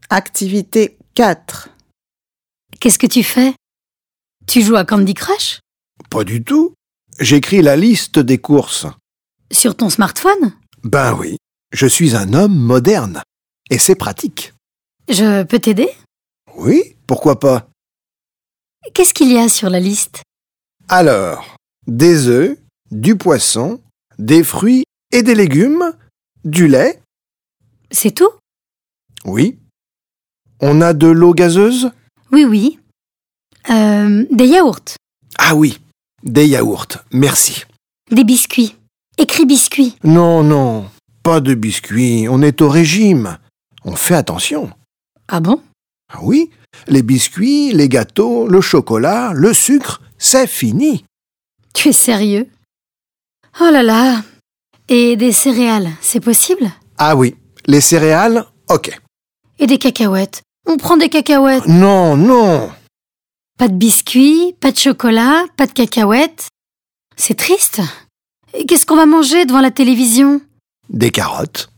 Activité 4. Qu'est-ce que tu fais? Tu joues à Candy Crush? Pas du tout. J'écris la liste des courses. Sur ton smartphone? Ben oui, je suis un homme moderne. Et c'est pratique. Je peux t'aider? Oui, pourquoi pas? Qu'est-ce qu'il y a sur la liste? Alors, des œufs, du poisson, des fruits et des légumes, du lait. C'est tout? Oui. On a de l'eau gazeuse? Oui. Des yaourts, Ah oui, des yaourts, merci. des biscuits. Écris biscuits. Non, pas de biscuits, on est au régime. On fait attention. Ah bon? Ah oui, les biscuits, les gâteaux, le chocolat, le sucre, c'est fini. Tu es sérieux? Oh là là! Et des céréales, c'est possible? Ah oui, les céréales, ok. Et des cacahuètes? On prend des cacahuètes. Non. Pas de biscuits, pas de chocolat, pas de cacahuètes. C'est triste. Et qu'est-ce qu'on va manger devant la télévision? Des carottes.